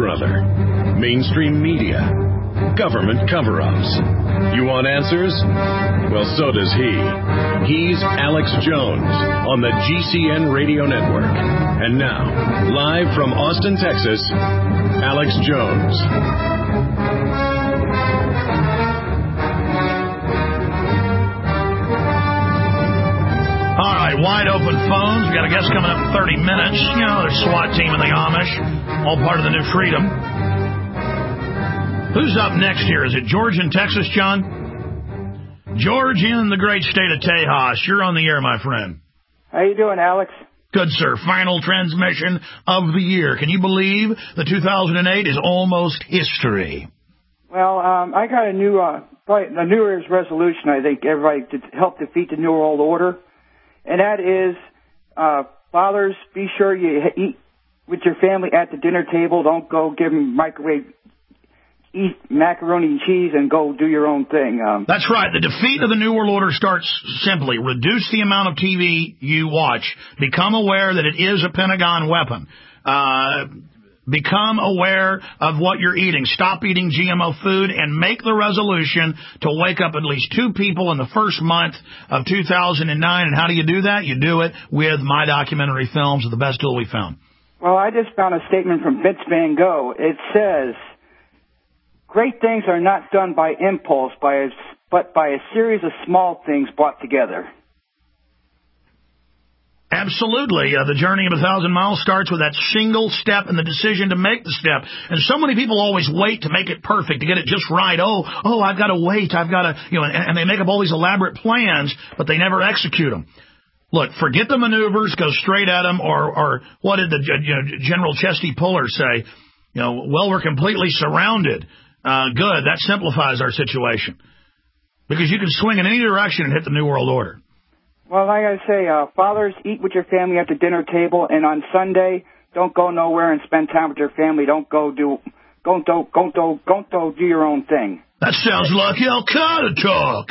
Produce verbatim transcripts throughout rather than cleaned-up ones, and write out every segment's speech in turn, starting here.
Brother, mainstream media, government cover-ups. You want answers? Well, so does he. He's Alex Jones on the G C N Radio Network. And now, live from Austin, Texas, Alex Jones. All right, wide open phones. We got a guest coming up in thirty minutes. You know, there's SWAT team and the Amish, all part of the new freedom. Who's up next here? Is it George in Texas, John? George in the great state of Tejas. You're on the air, my friend. How you doing, Alex? Good, sir. Final transmission of the year. Can you believe the two thousand eight is almost history? Well, um, I got a new, uh, probably a New Year's resolution, I think, everybody to help defeat the New World Order. And that is, uh, fathers, be sure you eat with your family at the dinner table. Don't go give them microwave, eat macaroni and cheese and go do your own thing. Um, That's right. The defeat of the New World Order starts simply. Reduce the amount of T V you watch. Become aware that it is a Pentagon weapon. Uh, become aware of what you're eating. Stop eating G M O food and make the resolution to wake up at least two people in the first month of two thousand nine. And how do you do that? You do it with My Documentary Films, the best tool we found. Well, I just found a statement from Vince Van Gogh. It says, great things are not done by impulse, by a, but by a series of small things brought together. Absolutely. Uh, the journey of a thousand miles starts with that single step and the decision to make the step. And so many people always wait to make it perfect, to get it just right. Oh, oh, I've got to wait. I've got to, you know, and, and they make up all these elaborate plans, but they never execute them. Look, forget the maneuvers, go straight at them, or, or what did the you know, General Chesty Puller say? You know, well, we're completely surrounded. Uh, good. That simplifies our situation. Because you can swing in any direction and hit the New World Order. Well, like I say, uh, fathers, eat with your family at the dinner table, and on Sunday, don't go nowhere and spend time with your family. Don't go do, don't do, don't do, don't do, do your own thing. That sounds like Al-Qaeda talk.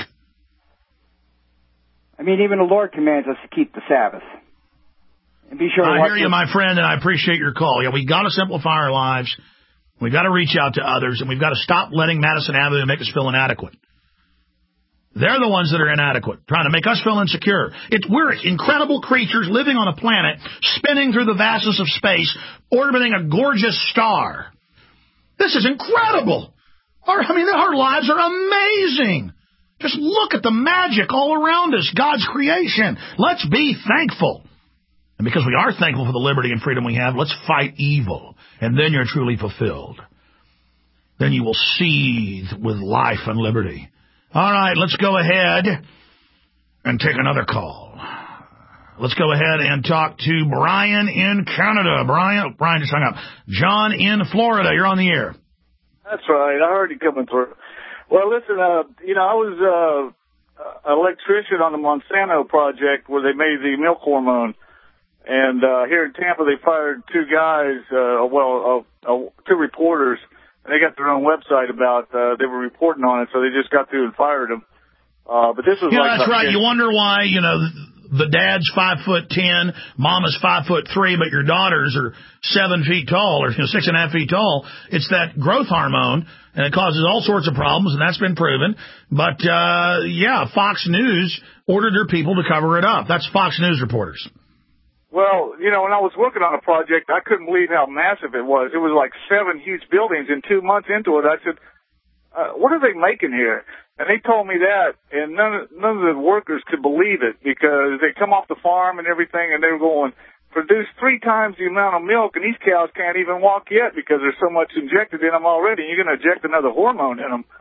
I mean, even the Lord commands us to keep the Sabbath. And be sure. I hear you, my friend, and I appreciate your call. Yeah, we got to simplify our lives. We've got to reach out to others, and we've got to stop letting Madison Avenue make us feel inadequate. They're the ones that are inadequate, trying to make us feel insecure. It, we're incredible creatures living on a planet, spinning through the vastness of space, orbiting a gorgeous star. This is incredible. Our, I mean, our lives are amazing. Just look at the magic all around us, God's creation. Let's be thankful. And because we are thankful for the liberty and freedom we have, let's fight evil. And then you're truly fulfilled. Then you will seethe with life and liberty. All right, let's go ahead and take another call. Let's go ahead and talk to Brian in Canada. Brian, oh, Brian just hung up. John in Florida, you're on the air. That's right. I heard you coming through. Well, listen, uh, you know, I was uh, an electrician on the Monsanto project where they made the milk hormone. And uh, here in Tampa, they fired two guys, uh, well, uh, uh, two reporters. They got their own website about, uh, they were reporting on it, so they just got through and fired them. Uh, but this was yeah, like... that's right. You wonder why, you know, the dad's five foot ten, mama's five foot three, but your daughters are seven feet tall, or you know, six and a half feet tall. It's that growth hormone, and it causes all sorts of problems, and that's been proven. But, uh, yeah, Fox News ordered their people to cover it up. That's Fox News reporters. Well, you know, when I was working on a project, I couldn't believe how massive it was. It was like seven huge buildings, and two months into it, I said, uh, what are they making here? And they told me that, and none of, none of the workers could believe it because they come off the farm and everything, and they were going, produce three times the amount of milk, and these cows can't even walk yet because there's so much injected in them already, and you're going to inject another hormone in them.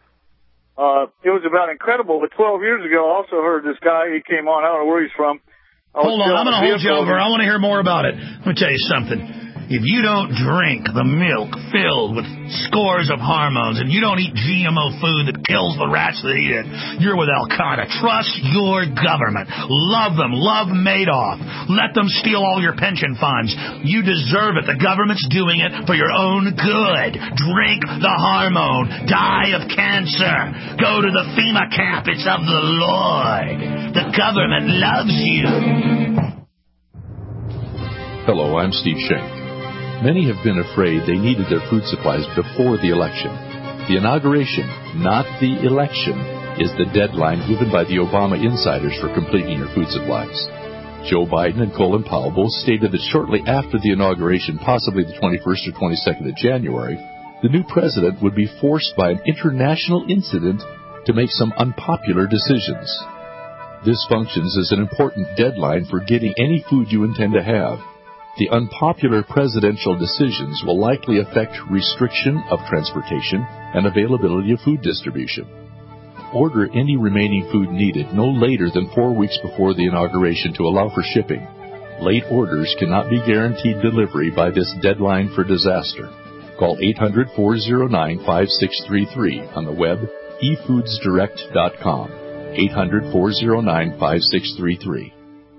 Uh, it was about incredible, but twelve years ago, I also heard this guy, he came on, I don't know where he's from. Hold on, I'm going to hold you over. I want to hear more about it. Let me tell you something. If you don't drink the milk filled with scores of hormones and you don't eat G M O food that kills the rats that eat it, you're with Al-Qaeda. Trust your government. Love them. Love Madoff. Let them steal all your pension funds. You deserve it. The government's doing it for your own good. Drink the hormone. Die of cancer. Go to the FEMA camp. It's of the Lord. The government loves you. Hello, I'm Steve Schenck. Many have been afraid they needed their food supplies before the election. The inauguration, not the election, is the deadline given by the Obama insiders for completing your food supplies. Joe Biden and Colin Powell both stated that shortly after the inauguration, possibly the twenty-first or twenty-second of January, the new president would be forced by an international incident to make some unpopular decisions. This functions as an important deadline for getting any food you intend to have. The unpopular presidential decisions will likely affect restriction of transportation and availability of food distribution. Order any remaining food needed no later than four weeks before the inauguration to allow for shipping. Late orders cannot be guaranteed delivery by this deadline for disaster. Call eight hundred, four oh nine, five six three three on the web, e foods direct dot com. eight hundred, four oh nine, five six three three.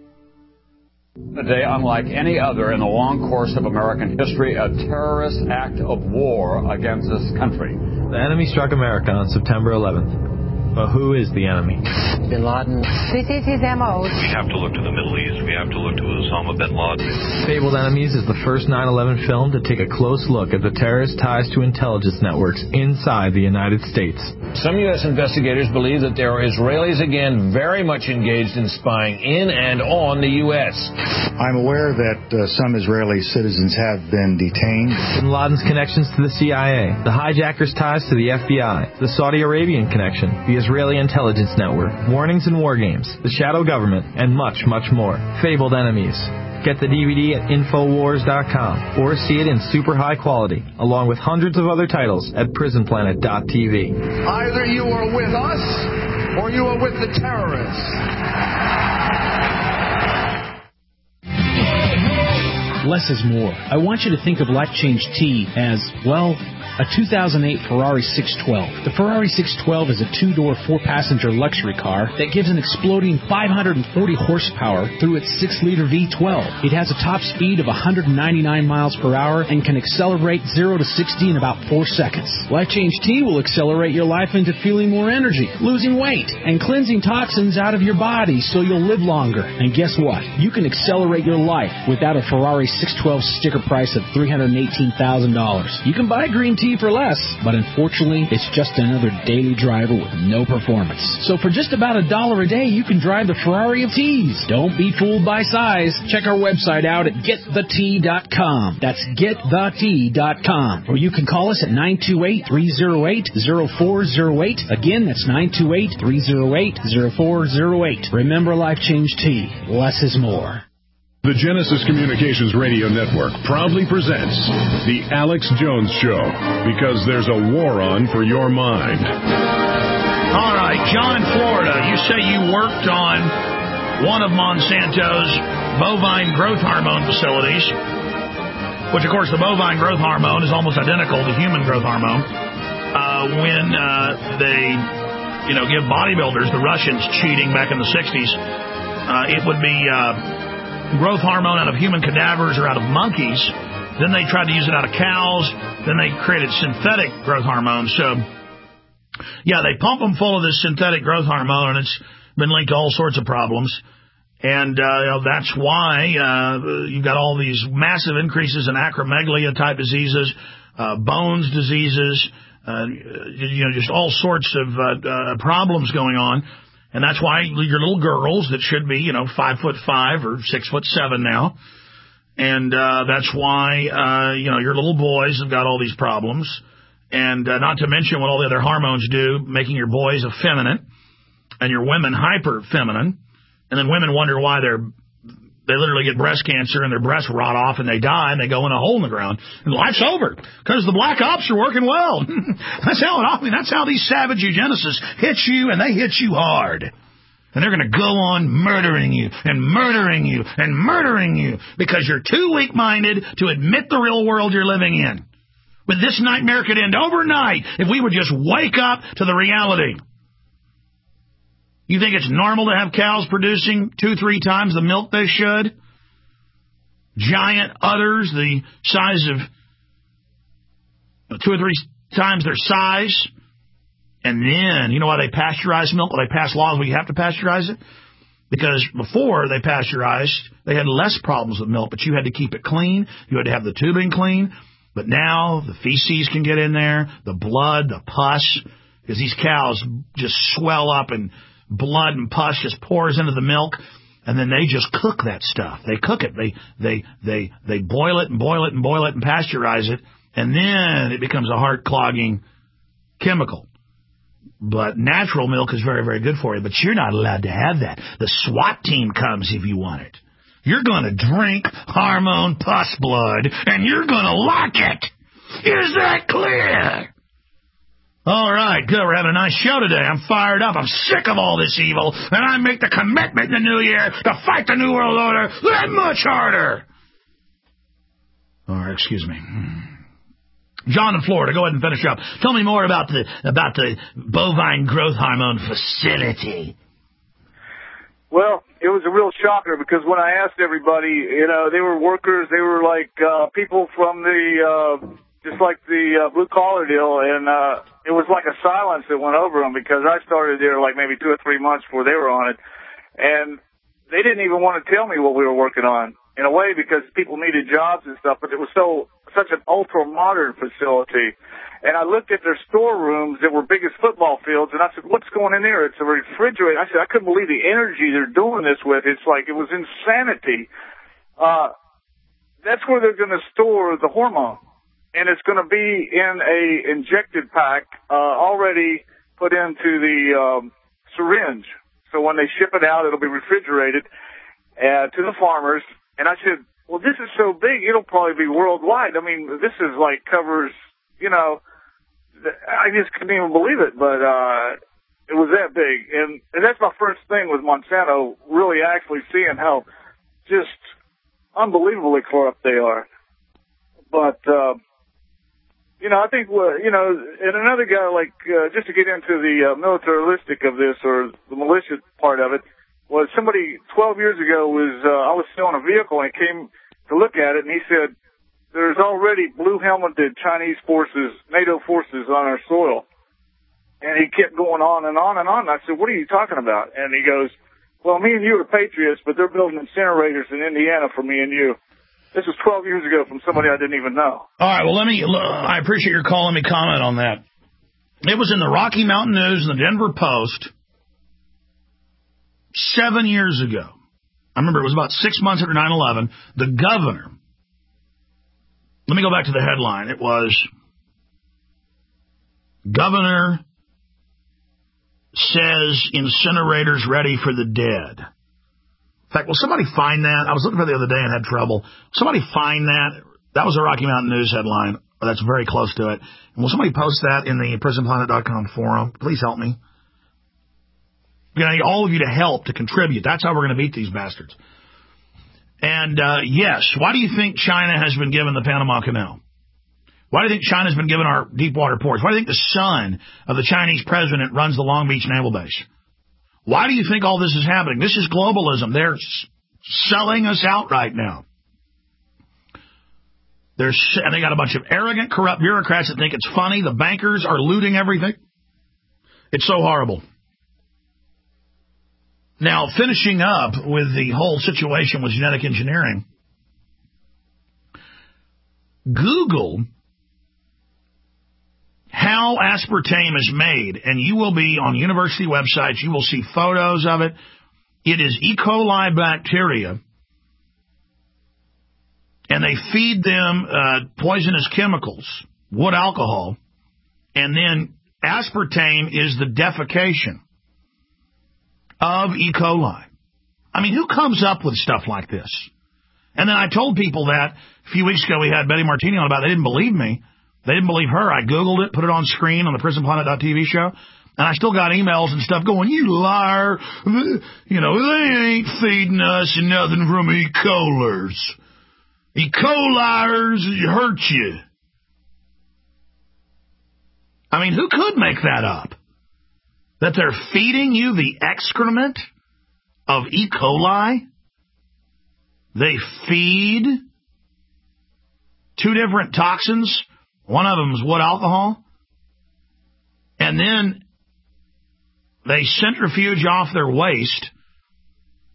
A day unlike any other in the long course of American history, a terrorist act of war against this country. The enemy struck America on September eleventh. But who is the enemy? Bin Laden. This is his M O. We have to look to the Middle East. We have to look to Osama bin Laden. Fabled Enemies is the first nine eleven film to take a close look at the terrorist ties to intelligence networks inside the United States. Some U S investigators believe that there are Israelis again very much engaged in spying in and on the U S. I'm aware that uh, some Israeli citizens have been detained. Bin Laden's connections to the C I A, the hijackers' ties to the F B I, the Saudi Arabian connection, the Israeli intelligence network, warnings and war games, the shadow government, and much, much more. Fabled Enemies. Get the D V D at Infowars dot com or see it in super high quality, along with hundreds of other titles at Prison Planet dot T V. Either you are with us or you are with the terrorists. Less is more. I want you to think of Life Change Tea as, well, a two thousand eight Ferrari six twelve. The Ferrari six twelve is a two-door, four-passenger luxury car that gives an exploding five hundred forty horsepower through its six-liter V twelve. It has a top speed of one hundred ninety-nine miles per hour and can accelerate zero to sixty in about four seconds. Life Change Tea will accelerate your life into feeling more energy, losing weight, and cleansing toxins out of your body so you'll live longer. And guess what? You can accelerate your life without a Ferrari six twelve sticker price of three hundred eighteen thousand dollars. You can buy green tea for less, but unfortunately, it's just another daily driver with no performance. So for just about a dollar a day, you can drive the Ferrari of teas. Don't be fooled by size. Check our website out at get the tea dot com. That's get the tea dot com. Or you can call us at nine two eight, three oh eight, oh four oh eight. Again, that's nine two eight, three oh eight, oh four oh eight. Remember Life Change Tea. Less is more. The Genesis Communications Radio Network proudly presents The Alex Jones Show, because there's a war on for your mind. All right, John in Florida, you say you worked on one of Monsanto's bovine growth hormone facilities, which, of course, the bovine growth hormone is almost identical to human growth hormone. Uh, when uh, they, you know, give bodybuilders, the Russians cheating back in the sixties, uh, it would be... Uh, growth hormone out of human cadavers or out of monkeys. Then they tried to use it out of cows. Then they created synthetic growth hormone. So, yeah, they pump them full of this synthetic growth hormone, and it's been linked to all sorts of problems. And uh, you know, that's why uh, you've got all these massive increases in acromegalia-type diseases, uh, bones diseases, uh, you know, just all sorts of uh, uh, problems going on. And that's why your little girls that should be, you know, five foot five or six foot seven now. And uh, that's why, uh, you know, your little boys have got all these problems. And uh, not to mention what all the other hormones do, making your boys effeminate and your women hyper feminine. And then women wonder why they're, they literally get breast cancer and their breasts rot off and they die and they go in a hole in the ground. And life's over because the black ops are working well. That's how it, I mean, that's how these savage eugenicists hit you, and they hit you hard. And they're going to go on murdering you and murdering you and murdering you because you're too weak-minded to admit the real world you're living in. But this nightmare could end overnight if we would just wake up to the reality. You think it's normal to have cows producing two, three times the milk they should? Giant udders the size of two or three times their size. And then, you know why they pasteurize milk? Well, they pass laws where you have to pasteurize it. Because before they pasteurized, they had less problems with milk, but you had to keep it clean. You had to have the tubing clean. But now the feces can get in there, the blood, the pus, because these cows just swell up and blood and pus just pours into the milk, and then they just cook that stuff. They cook it. They they they they boil it and boil it and boil it and pasteurize it, and then it becomes a heart-clogging chemical. But natural milk is very, very good for you, but you're not allowed to have that. The SWAT team comes if you want it. You're going to drink hormone pus blood, and you're going to like it. Is that clear? All right, good. We're having a nice show today. I'm fired up. I'm sick of all this evil, and I make the commitment in the new year to fight the New World Order that much harder. All right, excuse me. John in Florida, go ahead and finish up. Tell me more about the about the bovine growth hormone facility. Well, it was a real shocker because when I asked everybody, you know, they were workers, they were like uh, people from the, uh, just like the uh, blue collar deal, and uh, it was like a silence that went over them because I started there like maybe two or three months before they were on it, and they didn't even want to tell me what we were working on. In a way, because people needed jobs and stuff, but it was so such an ultra-modern facility. And I looked at their storerooms that were big as football fields, and I said, what's going in there? It's a refrigerator. I said, I couldn't believe the energy they're doing this with. It's like, it was insanity. Uh, that's where they're going to store the hormone. And it's going to be in a injected pack, uh, already put into the um, syringe. So when they ship it out, it'll be refrigerated uh, to the farmers. And I said, well, this is so big, it'll probably be worldwide. I mean, this is like covers, you know, I just couldn't even believe it, but uh it was that big. And, and that's my first thing with Monsanto, really actually seeing how just unbelievably corrupt they are. But, uh, you know, I think, uh, you know, and another guy, like, uh, just to get into the uh, militaristic of this or the militia part of it, was somebody twelve years ago was, uh, I was selling a vehicle and he came to look at it and he said, there's already blue helmeted Chinese forces, NATO forces on our soil. And he kept going on and on and on. And I said, what are you talking about? And he goes, well, me and you are patriots, but they're building incinerators in Indiana for me and you. This was twelve years ago from somebody I didn't even know. All right, well, let me, I appreciate your calling me comment on that. It was in the Rocky Mountain News and the Denver Post seven years ago. I remember it was about six months after nine eleven. The governor, let me go back to the headline. It was, Governor says incinerators ready for the dead. In fact, will somebody find that? I was looking for it the other day and had trouble. Somebody find that. That was a Rocky Mountain News headline. That's very close to it. And will somebody post that in the prison planet dot com forum? Please help me. We're going to need all of you to help, to contribute. That's how we're going to beat these bastards. And, uh, yes, why do you think China has been given the Panama Canal? Why do you think China's been given our deep water ports? Why do you think the son of the Chinese president runs the Long Beach Naval Base? Why do you think all this is happening? This is globalism. They're s- selling us out right now. They're, and they got a bunch of arrogant, corrupt bureaucrats that think it's funny. The bankers are looting everything. It's so horrible. Now, finishing up with the whole situation with genetic engineering, Google how aspartame is made, and you will be on university websites. You will see photos of it. It is E. coli bacteria, and they feed them uh, poisonous chemicals, wood alcohol, and then aspartame is the defecation of E. coli. I mean, who comes up with stuff like this? And then I told people that a few weeks ago we had Betty Martini on about it. They didn't believe me. They didn't believe her. I Googled it, put it on screen on the prison planet dot T V show, and I still got emails and stuff going, you liar. You know, they ain't feeding us nothing from E. colers. E. colers hurt you. I mean, who could make that up? That they're feeding you the excrement of E. coli? They feed two different toxins. One of them is wood alcohol. And then they centrifuge off their waste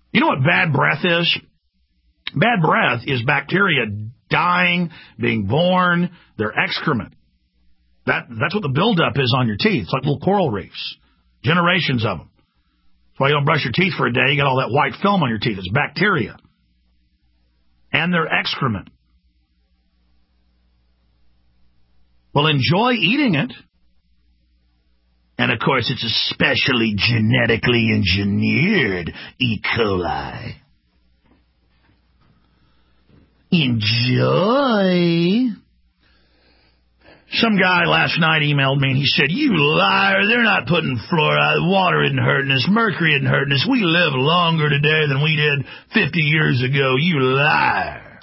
You know what bad breath is? Bad breath is bacteria dying, being born, their excrement. That That's what the buildup is on your teeth. It's like little coral reefs. Generations of them. That's why you don't brush your teeth for a day. You got all that white film on your teeth. It's bacteria. And their excrement. Well, enjoy eating it. And, of course, it's especially genetically engineered E. coli. Enjoy. Some guy last night emailed me, and he said, you liar, they're not putting fluoride. Water isn't hurting us. Mercury isn't hurting us. We live longer today than we did fifty years ago. You liar.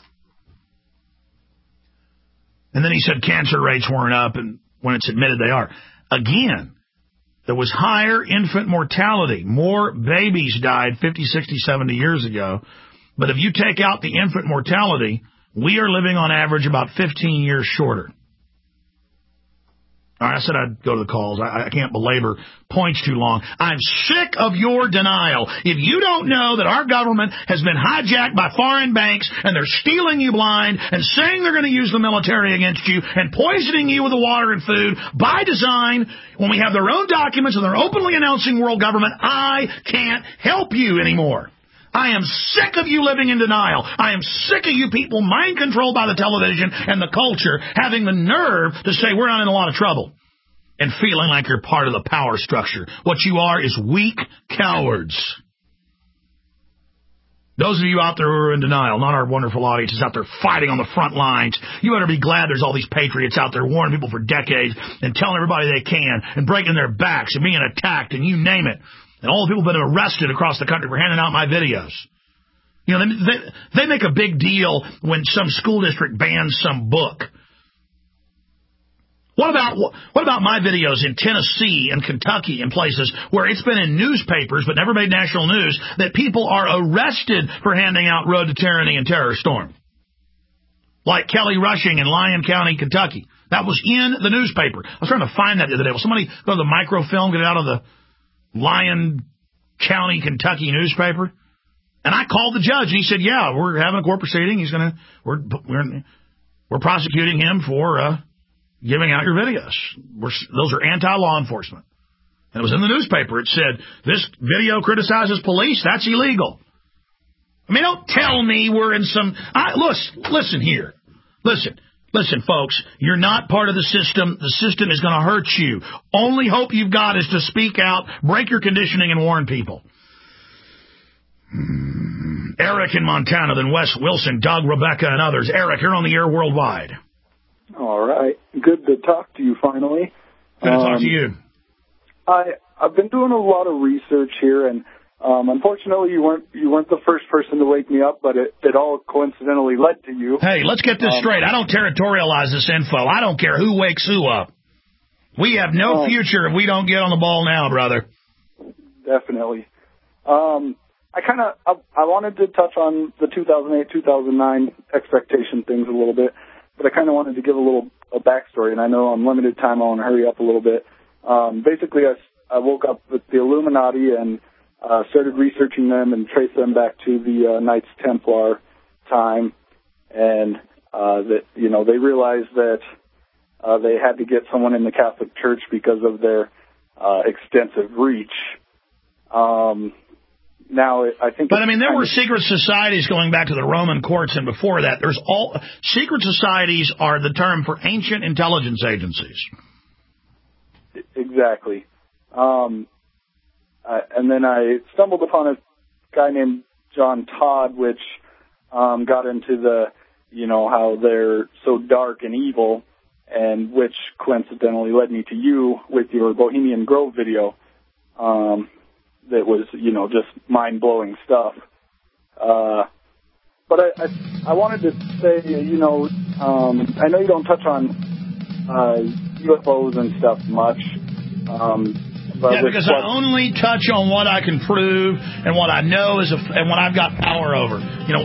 And then he said cancer rates weren't up, and when it's admitted they are. Again, there was higher infant mortality. More babies died fifty, sixty, seventy years ago. But if you take out the infant mortality, we are living on average about fifteen years shorter. All right, I said I'd go to the calls. I, I can't belabor points too long. I'm sick of your denial. If you don't know that our government has been hijacked by foreign banks and they're stealing you blind and saying they're going to use the military against you and poisoning you with the water and food by design, when we have their own documents and they're openly announcing world government, I can't help you anymore. I am sick of you living in denial. I am sick of you people mind controlled by the television and the culture having the nerve to say we're not in a lot of trouble and feeling like you're part of the power structure. What you are is weak cowards. Those of you out there who are in denial, not our wonderful audiences out there fighting on the front lines, you better be glad there's all these patriots out there warning people for decades and telling everybody they can and breaking their backs and being attacked and you name it. And all the people have been arrested across the country for handing out my videos. You know, they, they, they make a big deal when some school district bans some book. What about what about my videos in Tennessee and Kentucky and places where it's been in newspapers but never made national news that people are arrested for handing out Road to Tyranny and Terror Storm? Like Kelly Rushing in Lyon County, Kentucky. That was in the newspaper. I was trying to find that the other day. Will somebody go to the microfilm, get it out of the Lyon County, Kentucky newspaper? And I called the judge, and he said, yeah, we're having a court proceeding. He's going to, we're, we're, we're prosecuting him for, uh, giving out your videos. We're, those are anti-law enforcement. And it was in the newspaper. It said, this video criticizes police. That's illegal. I mean, don't tell me we're in some, I, listen, listen here. Listen. Listen, folks, you're not part of the system. The system is going to hurt you. Only hope you've got is to speak out, break your conditioning, and warn people. Hmm. Eric in Montana, then Wes Wilson, Doug, Rebecca, and others. Eric, you're on the air worldwide. All right. Good to talk to you finally. Good to um, talk to you. I, I've been doing a lot of research here, and Um, unfortunately, you weren't you weren't the first person to wake me up, but it, it all coincidentally led to you. Hey, let's get this um, straight. I don't territorialize this info. I don't care who wakes who up. We have no um, future if we don't get on the ball now, brother. Definitely. Um, I kind of I, I wanted to touch on the two thousand eight, two thousand nine expectation things a little bit, but I kind of wanted to give a little a backstory, and I know I'm limited time. I want to hurry up a little bit. Um, basically, I, I woke up with the Illuminati and Uh, started researching them and traced them back to the uh, Knights Templar time, and uh, that you know they realized that uh, they had to get someone in the Catholic Church because of their uh, extensive reach. Um, now, I think, but I mean, there were secret societies going back to the Roman courts and before that. There's all secret societies are the term for ancient intelligence agencies. Exactly. Um, Uh, and then I stumbled upon a guy named John Todd, which um, got into the, you know, how they're so dark and evil, and which coincidentally led me to you with your Bohemian Grove video. Um, that was, you know, just mind-blowing stuff. Uh, but I, I, I wanted to say, you know, um, I know you don't touch on uh, U F Os and stuff much. Um, But yeah, because I only touch on what I can prove and what I know is, a, and what I've got power over. You know,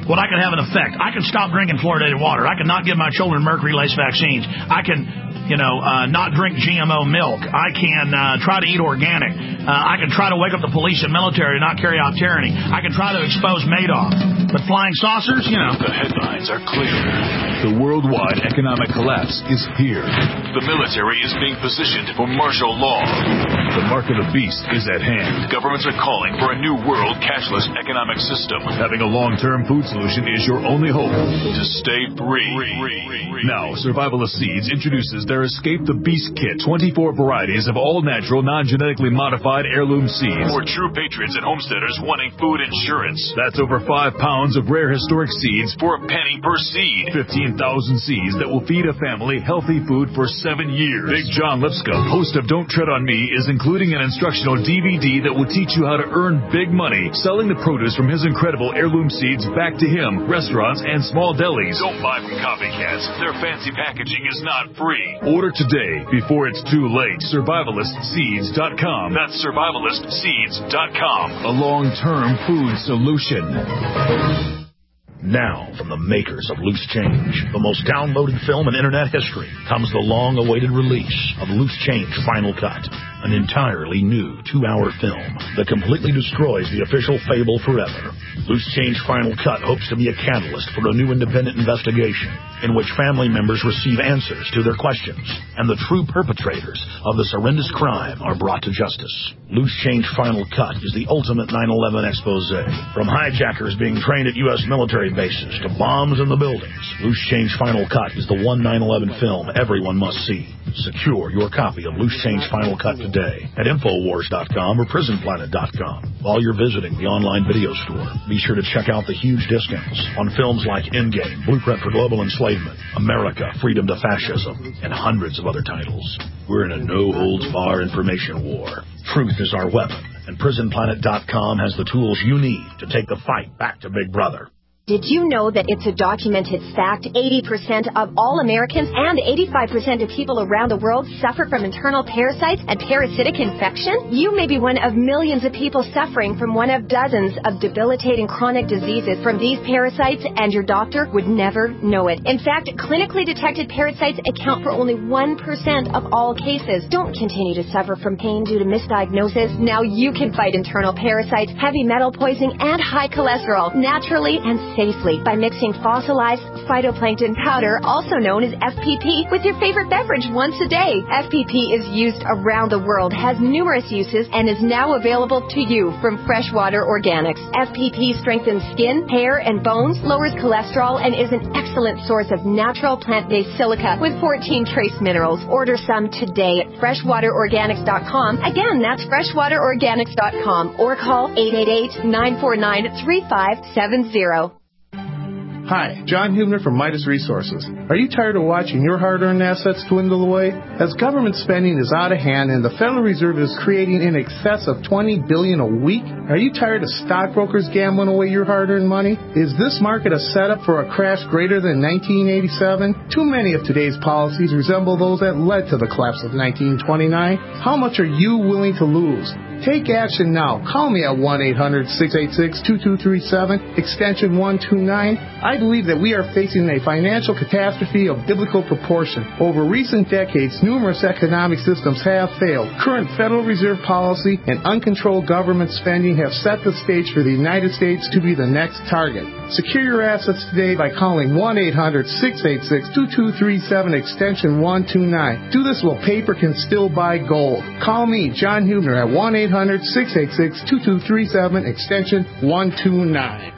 well, I can have an effect. I can stop drinking fluoridated water. I can not give my children mercury-laced vaccines. I can, you know, uh, not drink G M O milk. I can uh, try to eat organic. Uh, I can try to wake up the police and military and not carry out tyranny. I can try to expose Madoff. But flying saucers, you know. The headlines are clear. The worldwide economic collapse is here. The military is being positioned for martial law. The mark of the beast is at hand. Governments are calling for a new world cashless economic system. Having a long-term food solution is your only hope to stay free. Now, Survivalist Seeds introduces their Escape the Beast Kit. twenty-four varieties of all-natural, non-genetically modified heirloom seeds. For true patriots and homesteaders wanting food insurance. That's over five pounds of rare historic seeds for a penny per seed. fifteen thousand seeds that will feed a family healthy food for seven years. Big John Lipscomb, host of Don't Tread on Me, is including an instructional D V D that will teach you how to earn big money selling the produce from his incredible heirloom seeds back to him, restaurants, and small delis. Don't buy from copycats. Their fancy packaging is not free. Order today before it's too late. survivalist seeds dot com. That's survivalist seeds dot com. A long-term food solution. Now, from the makers of Loose Change, the most downloaded film in Internet history, comes the long-awaited release of Loose Change Final Cut, an entirely new two-hour film that completely destroys the official fable forever. Loose Change Final Cut hopes to be a catalyst for a new independent investigation in which family members receive answers to their questions and the true perpetrators of this horrendous crime are brought to justice. Loose Change Final Cut is the ultimate nine eleven expose. From hijackers being trained at U S military bases to bombs in the buildings, Loose Change Final Cut is the one nine eleven film everyone must see. Secure your copy of Loose Change Final Cut today at Infowars dot com or Prison Planet dot com. While you're visiting the online video store, be sure to check out the huge discounts on films like Endgame, Blueprint for Global Enslavement, America, Freedom to Fascism, and hundreds of other titles. We're in a no-holds-barred information war. Truth is our weapon, and Prison Planet dot com has the tools you need to take the fight back to Big Brother. Did you know that it's a documented fact eighty percent of all Americans and eighty-five percent of people around the world suffer from internal parasites and parasitic infection? You may be one of millions of people suffering from one of dozens of debilitating chronic diseases from these parasites, and your doctor would never know it. In fact, clinically detected parasites account for only one percent of all cases. Don't continue to suffer from pain due to misdiagnosis. Now you can fight internal parasites, heavy metal poisoning, and high cholesterol naturally and safely by mixing fossilized phytoplankton powder, also known as F P P, with your favorite beverage once a day. F P P is used around the world, has numerous uses, and is now available to you from Freshwater Organics. F P P strengthens skin, hair, and bones, lowers cholesterol, and is an excellent source of natural plant-based silica with fourteen trace minerals. Order some today at freshwater organics dot com. Again, that's freshwater organics dot com, or call eight eight eight, nine four nine, three five seven zero. Hi, John Hubner from Midas Resources. Are you tired of watching your hard-earned assets dwindle away? As government spending is out of hand and the Federal Reserve is creating in excess of twenty billion dollars a week, are you tired of stockbrokers gambling away your hard-earned money? Is this market a setup for a crash greater than nineteen eighty-seven? Too many of today's policies resemble those that led to the collapse of nineteen twenty-nine. How much are you willing to lose? Take action now. Call me at one eight hundred, six eight six, two two three seven, extension one two nine. I believe that we are facing a financial catastrophe of biblical proportion. Over recent decades, numerous economic systems have failed. Current Federal Reserve policy and uncontrolled government spending have set the stage for the United States to be the next target. Secure your assets today by calling one eight hundred, six eight six, two two three seven, extension one two nine. Do this while paper can still buy gold. Call me, John Hubner, at one eight hundred, six eight six, two two three seven, extension one two nine.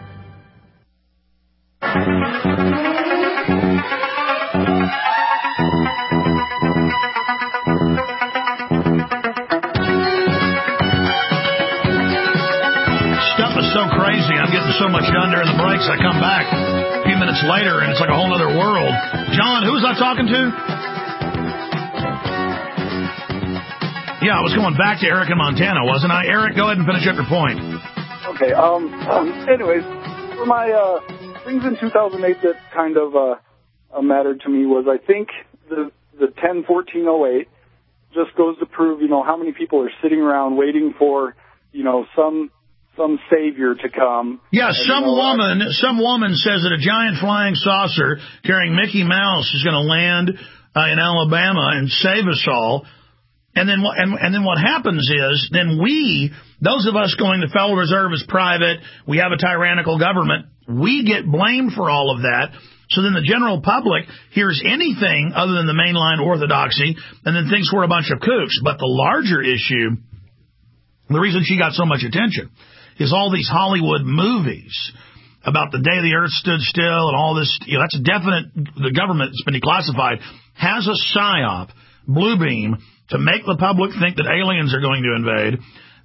Stuff is so crazy. I'm getting so much done during the breaks. I come back a few minutes later, and it's like a whole other world. John, who was I talking to? Yeah, I was going back to Eric in Montana, wasn't I? Eric, go ahead and finish up your point. Okay. Um. um anyways, for my uh, things in two thousand eight that kind of uh, uh, mattered to me was, I think the the ten fourteen oh eight just goes to prove, you know, how many people are sitting around waiting for, you know, some some savior to come. Yeah, some you know, woman, I, some woman says that a giant flying saucer carrying Mickey Mouse is going to land uh, in Alabama and save us all. And then, what, and, and then what happens is, then we, those of us going, the Federal Reserve is private, we have a tyrannical government, we get blamed for all of that. So then the general public hears anything other than the mainline orthodoxy and then thinks we're a bunch of kooks. But the larger issue, the reason she got so much attention, is all these Hollywood movies about the day the earth stood still and all this. You know, that's a definite, the government, it's been declassified, has a psyop, blue beam, to make the public think that aliens are going to invade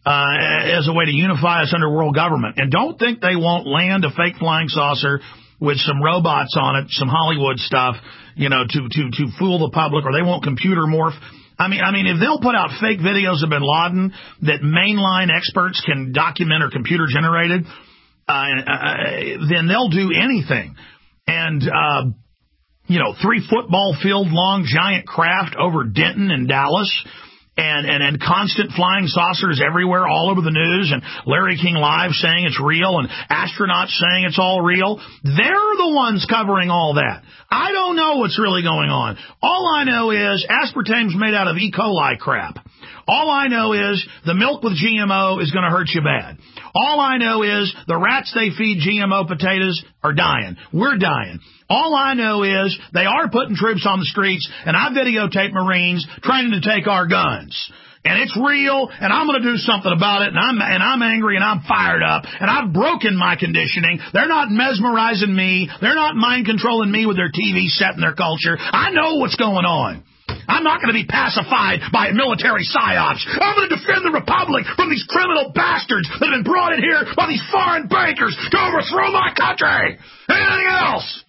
uh, as a way to unify us under world government. And don't think they won't land a fake flying saucer with some robots on it, some Hollywood stuff, you know, to, to, to fool the public, or they won't computer morph. I mean, I mean, if they'll put out fake videos of bin Laden that mainline experts can document or computer generated, uh, uh, then they'll do anything. And, uh, you know, three football field long giant craft over Denton and Dallas, and, and, and constant flying saucers everywhere all over the news, and Larry King Live saying it's real, and astronauts saying it's all real. They're the ones covering all that. I don't know what's really going on. All I know is aspartame's made out of E. coli crap. All I know is the milk with G M O is going to hurt you bad. All I know is the rats they feed G M O potatoes are dying. We're dying. All I know is they are putting troops on the streets, and I videotape Marines trying to take our guns. And it's real, and I'm going to do something about it, and I'm and I'm angry, and I'm fired up, and I've broken my conditioning. They're not mesmerizing me. They're not mind-controlling me with their T V set and their culture. I know what's going on. I'm not going to be pacified by military psyops. I'm going to defend the Republic from these criminal bastards that have been brought in here by these foreign bankers to overthrow my country. Anything else?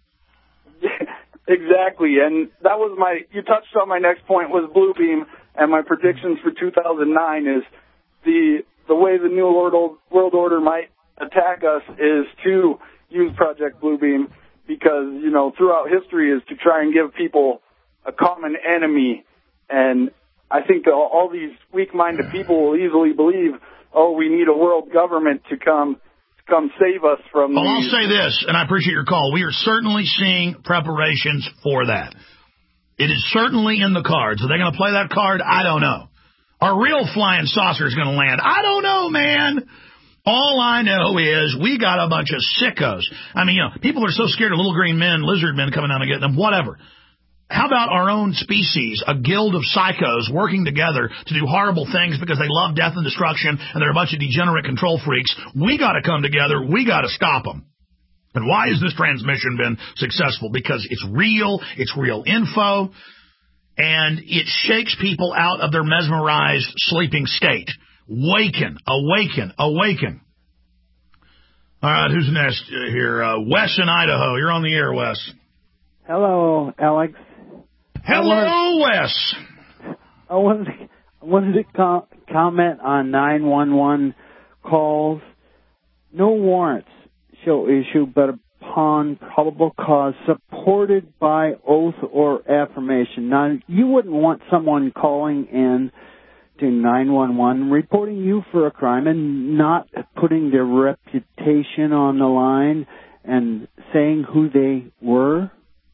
Exactly, and that was my, you touched on my next point was Bluebeam, and my predictions for two thousand nine is the the way the New World, world Order might attack us is to use Project Bluebeam, because, you know, throughout history is to try and give people a common enemy, and I think all, all these weak-minded people will easily believe, oh, we need a world government to come come save us from Well, these. I'll say this, and I appreciate your call. We are certainly seeing preparations for that. It is certainly in the cards. Are they going to play that card? I don't know. Are real flying saucers going to land? I don't know, man. All I know is we got a bunch of sickos. I mean, you know, people are so scared of little green men, lizard men coming down and getting them, whatever. How about our own species, a guild of psychos working together to do horrible things because they love death and destruction and they're a bunch of degenerate control freaks? We got to come together. We got to stop them. And why has this transmission been successful? Because it's real, it's real info, and it shakes people out of their mesmerized sleeping state. Waken, awaken, awaken. All right, who's next here? Uh, Wes in Idaho. You're on the air, Wes. Hello, Alex. Hello, Wes. I wanted to, I wanted to com- comment on nine one one calls. No warrants shall issue, but upon probable cause supported by oath or affirmation. Now, you wouldn't want someone calling in to nine one one reporting you for a crime and not putting their reputation on the line and saying who they were.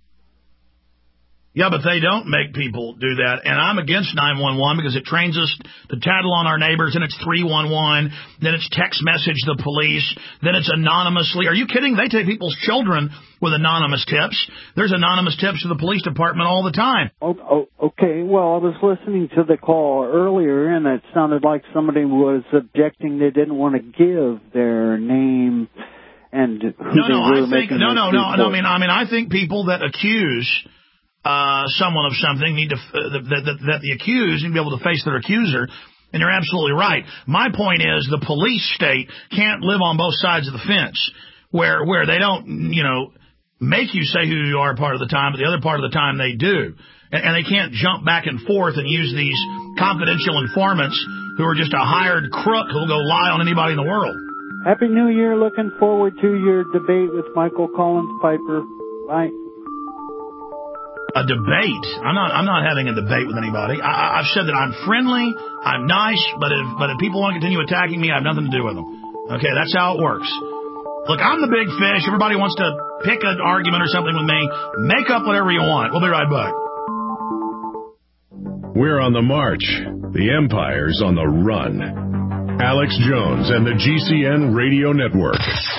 Yeah, but they don't make people do that, and I'm against nine one one because it trains us to tattle on our neighbors, and it's three one one, then it's text message the police, then it's anonymously. Are you kidding? They take people's children with anonymous tips. There's anonymous tips to the police department all the time. Oh, oh, okay, well, I was listening to the call earlier, and it sounded like somebody was objecting they didn't want to give their name and who no, they no, were I think, making no, no, no, no, I mean, for. I mean, I think people that accuse Uh, someone of something need to, uh, that, that, that the accused need to be able to face their accuser, and you're absolutely right. My point is the police state can't live on both sides of the fence, where where they don't, you know, make you say who you are part of the time, but the other part of the time they do. And, and they can't jump back and forth and use these confidential informants who are just a hired crook who'll go lie on anybody in the world. Happy New Year. Looking forward to your debate with Michael Collins Piper. Bye. A debate? I'm not. I'm not having a debate with anybody. I, I've said that I'm friendly, I'm nice, but if but if people want to continue attacking me, I have nothing to do with them. Okay, that's how it works. Look, I'm the big fish. Everybody wants to pick an argument or something with me. Make up whatever you want. We'll be right back. We're on the march. The empire's on the run. Alex Jones and the G C N Radio Network.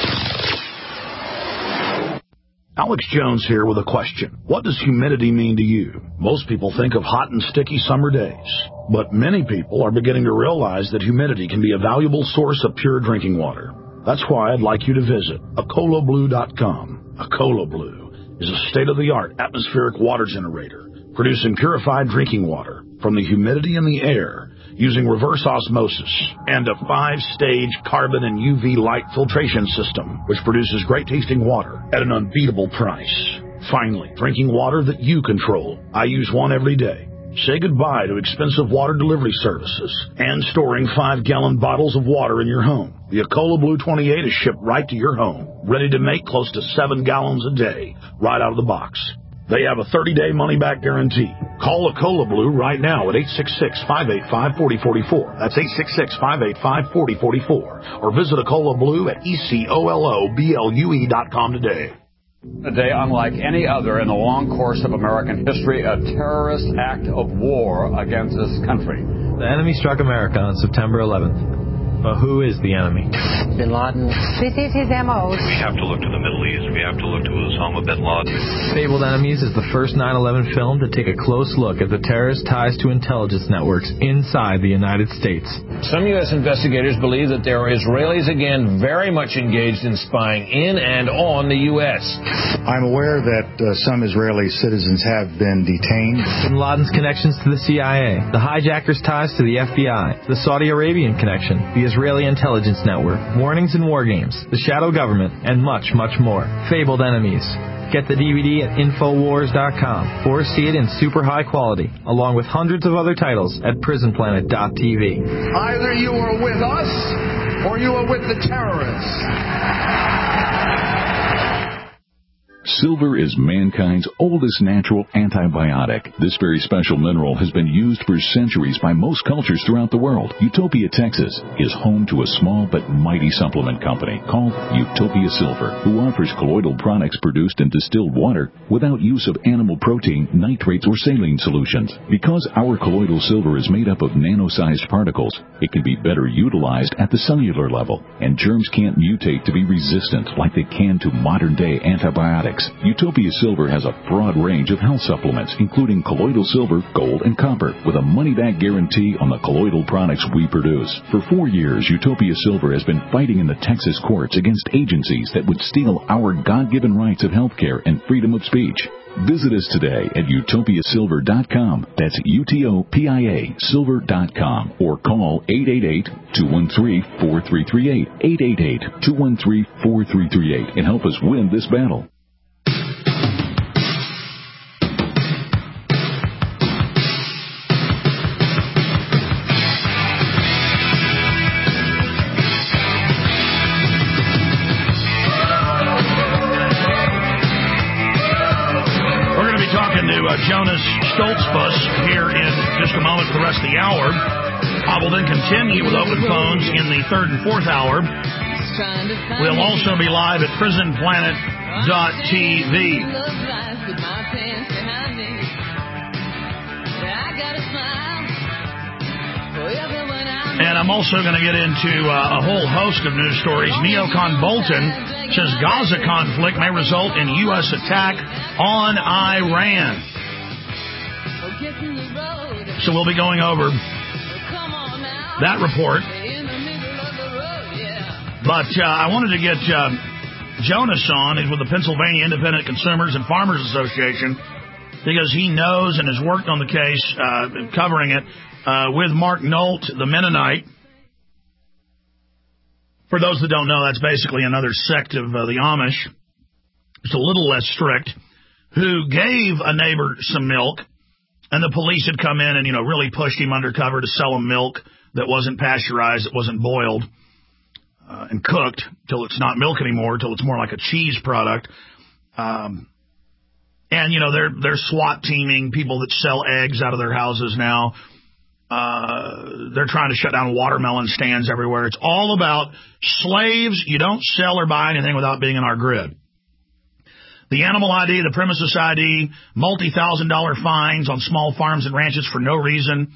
Alex Jones here with a question. What does humidity mean to you? Most people think of hot and sticky summer days, but many people are beginning to realize that humidity can be a valuable source of pure drinking water. That's why I'd like you to visit Acola Blue dot com. Acola Blue is a state-of-the-art atmospheric water generator, producing purified drinking water from the humidity in the air using reverse osmosis and a five-stage carbon and U V light filtration system, which produces great-tasting water at an unbeatable price. Finally, drinking water that you control. I use one every day. Say goodbye to expensive water delivery services and storing five-gallon bottles of water in your home. The Acola Blue twenty-eight is shipped right to your home, ready to make close to seven gallons a day, right out of the box. They have a thirty-day money-back guarantee. Call Acola Blue right now at eight six six, five eight five, four zero four four. That's eight six six, five eight five, four zero four four. Or visit Acola Blue at E C O L O B L U E dot com today. A day unlike any other in the long course of American history, a terrorist act of war against this country. The enemy struck America on September eleventh. But who is the enemy? Bin Laden. This is his M O. We have to look to the Middle East. We have to look to Osama bin Laden. Fabled Enemies is the first nine eleven film to take a close look at the terrorist ties to intelligence networks inside the United States. Some U S investigators believe that there are Israelis again very much engaged in spying in and on the U S. I'm aware that uh, some Israeli citizens have been detained. Bin Laden's connections to the C I A, the hijackers' ties to the F B I, the Saudi Arabian connection, the Israeli intelligence network, warnings and war games, the shadow government, and much, much more. Fabled Enemies. Get the D V D at Infowars dot com or see it in super high quality, along with hundreds of other titles at Prison Planet dot T V. Either you are with us or you are with the terrorists. Silver is mankind's oldest natural antibiotic. This very special mineral has been used for centuries by most cultures throughout the world. Utopia, Texas is home to a small but mighty supplement company called Utopia Silver, who offers colloidal products produced in distilled water without use of animal protein, nitrates, or saline solutions. Because our colloidal silver is made up of nano-sized particles, it can be better utilized at the cellular level, and germs can't mutate to be resistant like they can to modern-day antibiotics. Utopia Silver has a broad range of health supplements, including colloidal silver, gold, and copper, with a money-back guarantee on the colloidal products we produce. For four years, Utopia Silver has been fighting in the Texas courts against agencies that would steal our God-given rights of health care and freedom of speech. Visit us today at Utopia Silver dot com. That's U T O P I A Silver dot com. Or call eight eight eight, two one three, four three three eight, eight eight eight, two one three, four three three eight, and help us win this battle. Jonas Stoltzbus here in just a moment for the rest of the hour. I will then continue with open phones in the third and fourth hour. We'll also be live at Prison Planet dot T V. And I'm also going to get into uh, a whole host of news stories. Neocon Bolton says Gaza conflict may result in U S attack on Iran. So we'll be going over that report. But uh, I wanted to get uh, Jonas on. He's with the Pennsylvania Independent Consumers and Farmers Association because he knows and has worked on the case, uh, covering it, uh, with Mark Nolt, the Mennonite. For those that don't know, that's basically another sect of uh, the Amish. It's a little less strict, who gave a neighbor some milk. And the police had come in and, you know, really pushed him undercover to sell him milk that wasn't pasteurized, that wasn't boiled uh, and cooked till it's not milk anymore, till it's more like a cheese product. Um, and, you know, they're they're SWAT teaming people that sell eggs out of their houses now. Uh, they're trying to shut down watermelon stands everywhere. It's all about slaves. You don't sell or buy anything without being in our grid. The animal I D, the premises I D, multi-thousand dollar fines on small farms and ranches for no reason.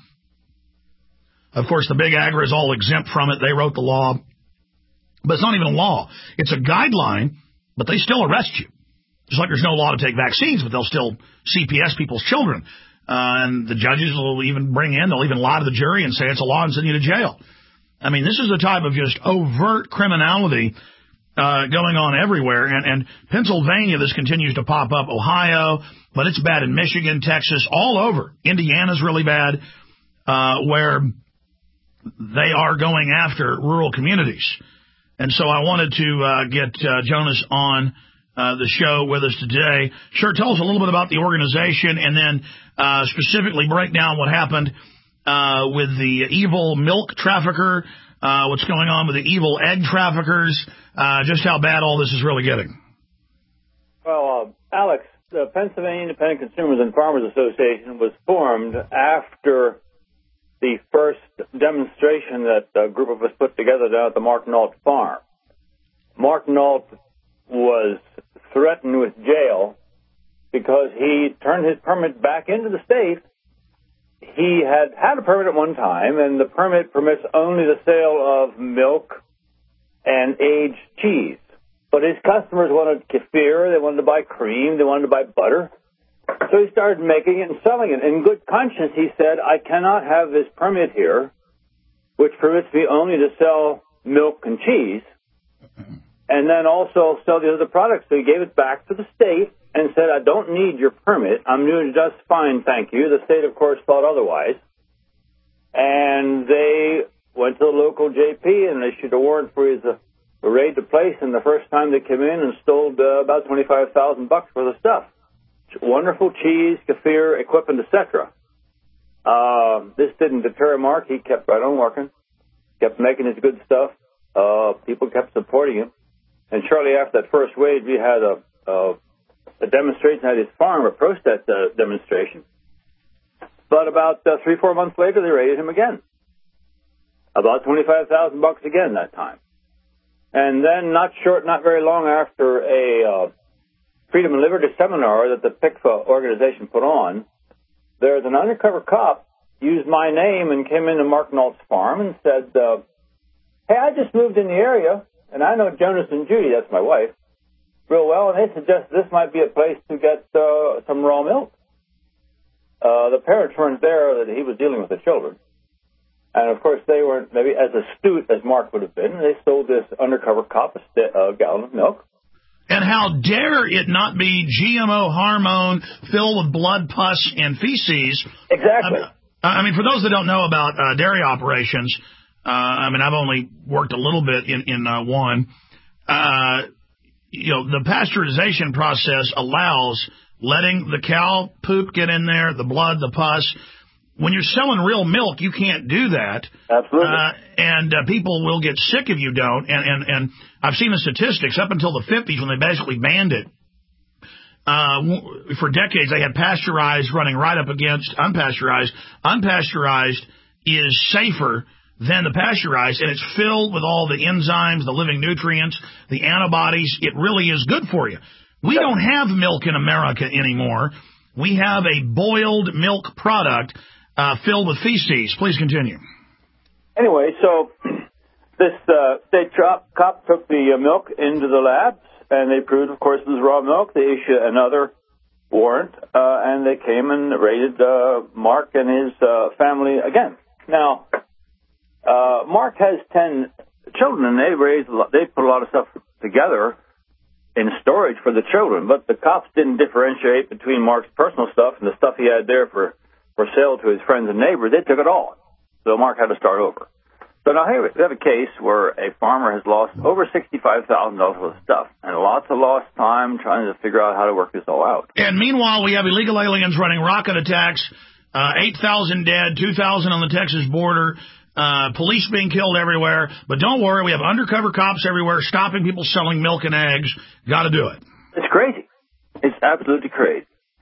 Of course, the big agri is all exempt from it. They wrote the law. But it's not even a law. It's a guideline, but they still arrest you. Just like there's no law to take vaccines, but they'll still C P S people's children. Uh, and the judges will even bring in, they'll even lie to the jury and say it's a law and send you to jail. I mean, this is the type of just overt criminality uh, going on everywhere. And, and Pennsylvania, this continues to pop up. Ohio, but it's bad in Michigan, Texas, all over. Indiana's really bad, uh, where they are going after rural communities. And so I wanted to uh, get uh, Jonas on uh, the show with us today. Sure, tell us a little bit about the organization and then uh, specifically break down what happened uh, with the evil milk trafficker, uh, what's going on with the evil egg traffickers, uh, just how bad all this is really getting. Well, uh, Alex, the Pennsylvania Independent Consumers and Farmers Association was formed after the first demonstration that a group of us put together down at the Mark Nault farm. Mark Nault was threatened with jail because he turned his permit back into the state. He had had a permit at one time, and the permit permits only the sale of milk and aged cheese. But his customers wanted kefir, they wanted to buy cream, they wanted to buy butter. So he started making it and selling it. In good conscience, he said, I cannot have this permit here, which permits me only to sell milk and cheese, and then also sell the other products. So he gave it back to the state and said, I don't need your permit. I'm doing just fine, thank you. The state, of course, thought otherwise. And they went to the local J P and issued a warrant for his uh, raid the place. And the first time they came in and stole uh, about twenty-five thousand bucks worth of stuff. Wonderful cheese, kefir, equipment, et cetera. Uh, this didn't deter Mark. He kept right on working, kept making his good stuff. Uh, people kept supporting him. And shortly after that first raid, we had a, a, a demonstration at his farm, a protest uh, demonstration. But about uh, three, four months later, they raided him again. About twenty-five thousand bucks again that time. And then not short, not very long after a uh, Freedom and Liberty seminar that the P I C F A organization put on, there's an undercover cop used my name and came into Mark Nault's farm and said, uh, hey, I just moved in the area, and I know Jonas and Judy, that's my wife, real well, and they suggest this might be a place to get uh, some raw milk. Uh, the parents weren't there, that he was dealing with the children. And, of course, they weren't maybe as astute as Mark would have been. They sold this undercover cop a st- uh, gallon of milk. And how dare it not be G M O hormone filled with blood, pus, and feces? Exactly. I, I mean, for those that don't know about uh, dairy operations, uh, I mean, I've only worked a little bit in, in uh, one. Uh, you know, the pasteurization process allows letting the cow poop get in there, the blood, the pus. When you're selling real milk, you can't do that. Absolutely. Uh, and uh, people will get sick if you don't. And, and, and I've seen the statistics up until the fifties when they basically banned it. Uh, for decades, they had pasteurized running right up against unpasteurized. Unpasteurized is safer than the pasteurized, and it's filled with all the enzymes, the living nutrients, the antibodies. It really is good for you. We don't have milk in America anymore. We have a boiled milk product Uh, filled with feces. Please continue. Anyway, so this uh, state cop, cop took the uh, milk into the labs, and they proved, of course, it was raw milk. They issued another warrant, uh, and they came and raided uh, Mark and his uh, family again. Now, uh, Mark has ten children, and they raised a lot, they put a lot of stuff together in storage for the children, but the cops didn't differentiate between Mark's personal stuff and the stuff he had there for for sale to his friends and neighbors. They took it all. So Mark had to start over. So now here we have a case where a farmer has lost over sixty-five thousand dollars worth of stuff and lots of lost time trying to figure out how to work this all out. And meanwhile, we have illegal aliens running rocket attacks, uh, eight thousand dead, two thousand on the Texas border, uh, police being killed everywhere. But don't worry, we have undercover cops everywhere stopping people selling milk and eggs. Got to do it. It's crazy. It's absolutely crazy.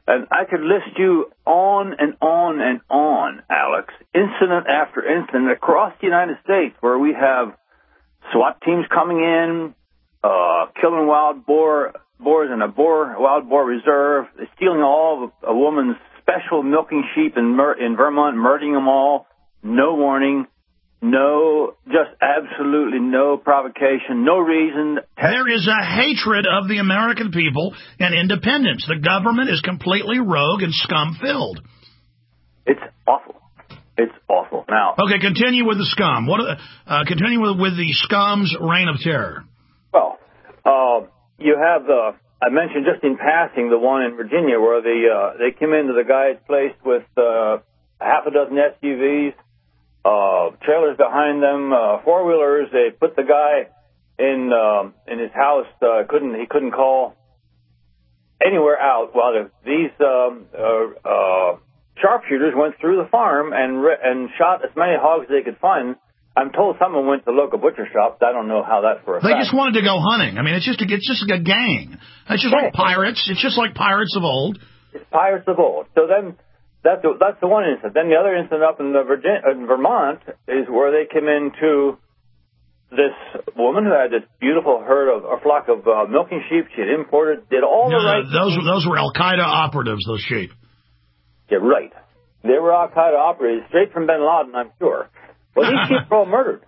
And I could list you on and on and on, Alex, incident after incident across the United States where we have SWAT teams coming in, uh, killing wild boar, boars in a boar, wild boar reserve, stealing all of a woman's special milking sheep in, Mer- in Vermont, murdering them all, no warning. No, just absolutely no provocation, no reason. There is a hatred of the American people and independence. The government is completely rogue and scum-filled. It's awful. It's awful. Now, okay, continue with the scum. What? Uh, continue with, with the scum's reign of terror. Well, uh, you have the. I mentioned just in passing the one in Virginia where the uh, they came into the guy's place with uh, half a dozen S U Vs. Uh, trailers behind them, uh, four wheelers. They put the guy in um, in his house. Uh, couldn't he couldn't call anywhere out. While the, these um, uh, uh, sharpshooters went through the farm and re- and shot as many hogs as they could find. I'm told someone went to the local butcher shop. I don't know how that's for a They fact. just wanted to go hunting. I mean, it's just a, it's just a gang. It's just like pirates. It's just like pirates of old. It's pirates of old. So then. That's the, that's the one incident. Then the other incident up in, the Virgin, in Vermont is where they came into this woman who had this beautiful herd of a flock of uh, milking sheep. She had imported, did all no, the right. No, those those were Al Qaeda operatives. Those sheep. Yeah, right. They were Al Qaeda operatives, straight from Bin Laden, I'm sure. Well, these sheep were all murdered.